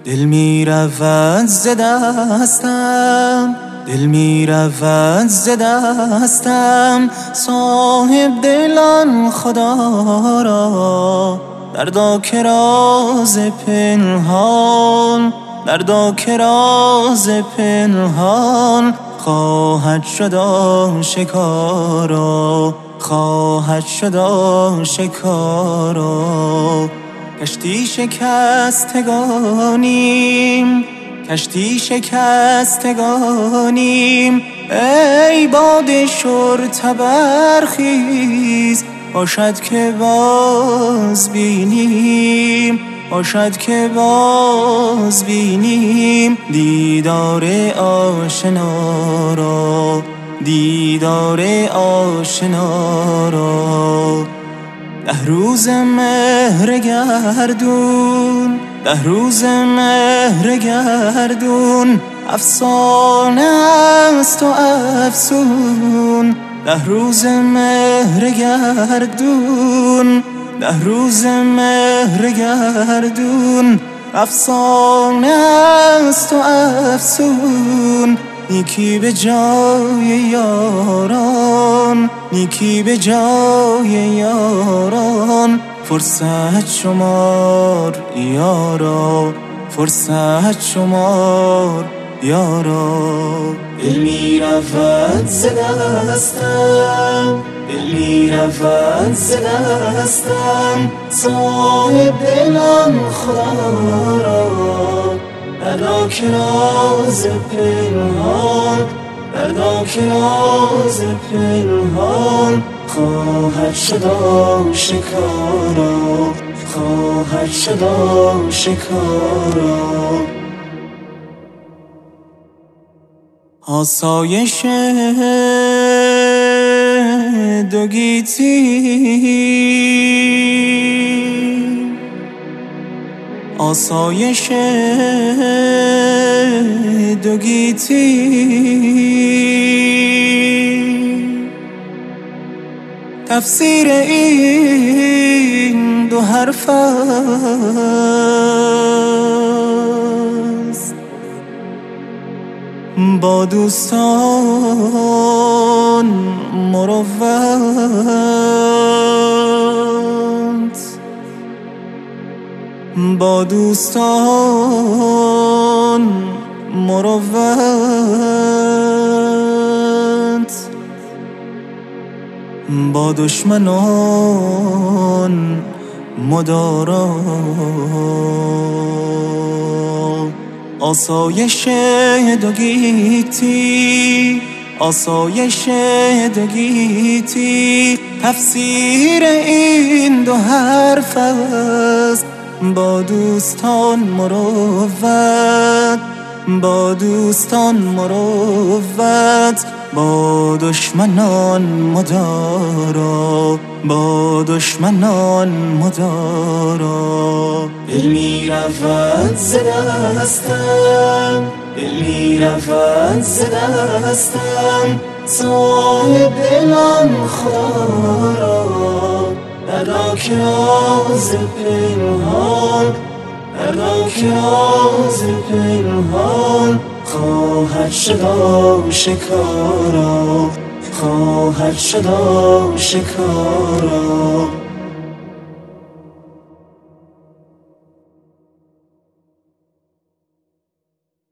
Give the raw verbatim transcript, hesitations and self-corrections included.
دل می رود ز دستم، دل می رود ز دستم. صاحب دلان خدا را دردا که راز پنهان، دردا که راز پنهان خواهد شد آشکارا، خواهد شد آشکارا. کشتی شکستگانیم، کشتی شکستگانیم. ای باد شرطه برخیز، باشد که باز بینیم، باشد که باز بینیم دیدار آشنا را، دیدار آشنا را. ده روز مهر گردون، ده روز مهر گردون افسانه است و افسون. ده روز مهر گردون، ده روز مهر گردون افسانه است و افسون. نیکی به جای یاران، نیکی به جای یاران. فرصت شمار یارا، فرصت شمار یارا. دل می رود ز دستم، دل می رود ز دستم. صاحب دلم خدا را دردا که راز پنهان، دردا که راز پنهان خواهد شد آشکارا، خواهد شد آشکارا. آسایش دو گیتی، آسایش دو گیتی. تفسیر این دو حرف است، با دوستان مروت، با دوستان مروت، با دشمنان مدارا. آسایش دو گیتی، آسایش دو گیتی. تفسیر این دو حرف است، با دوستان مروت، با دوستان مروت. با دشمنان مدارا، با دشمنان مدارا. دل می رود ز دستم، دل می رود ز دستم. صاحب دلم خدا را دردا که راز پنهان، دردا که راز پنهان خواهد شد آشکارا، خواهد شد آشکارا.